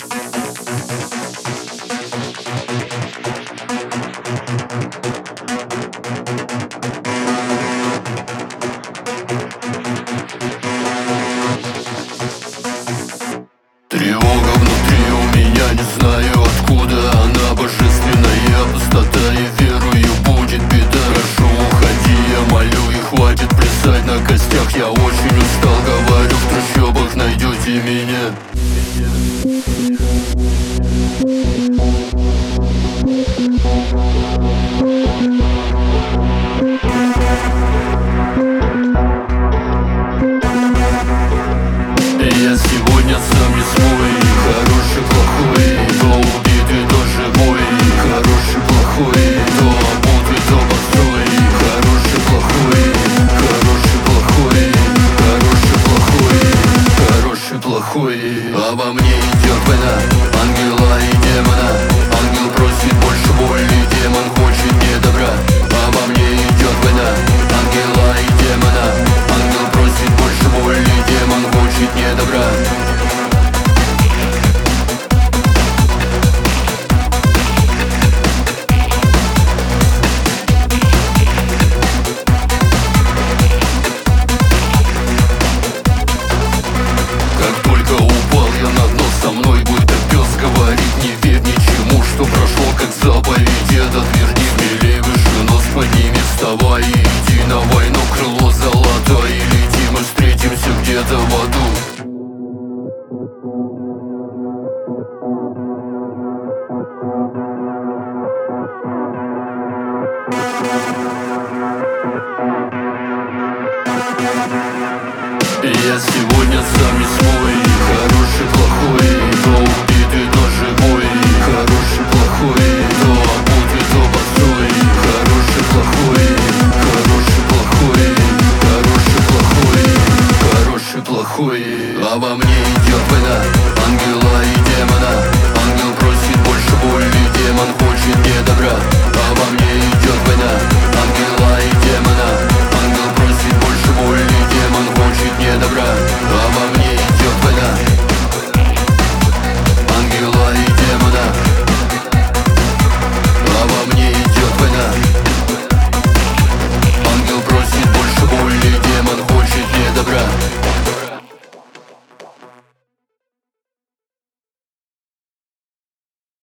Тревога внутри у меня, не знаю откуда она, божественная пустота, и верую, будет беда. Прошу, уходи, я молю, и хватит плясать на костях. Я очень устал, говорю, в трущобах найдете меня. Я сегодня сам не свой, хороший, плохой, то убитый, то живой, хороший, плохой, то обутый, то босой, хороший, плохой, хороший, плохой, хороший, плохой, хороший, плохой. А во мне идет война ангела и демона. Ангел просит больше боли, демон хочет не добра. А во мне идет война ангела и демона. Ангел просит больше боли, демон хочет не добра. Как только упал я на дно, со мной будто пес говорит: не верь ничему, что прошло как заповедь. Этот мир не смелей, выше нос подними, вставай и иди на войну, крыло золото, и лети, мы встретимся где-то в аду. Я сегодня сам не свой, хороший, плохой, то убитый, то живой, хороший, плохой, то обутый, то босой, хороший, плохой, хороший, плохой, хороший, плохой, хороший, плохой. А во мне идет война ангела и демона. Ангел просит больше боли, демон хочет не добра. А во мне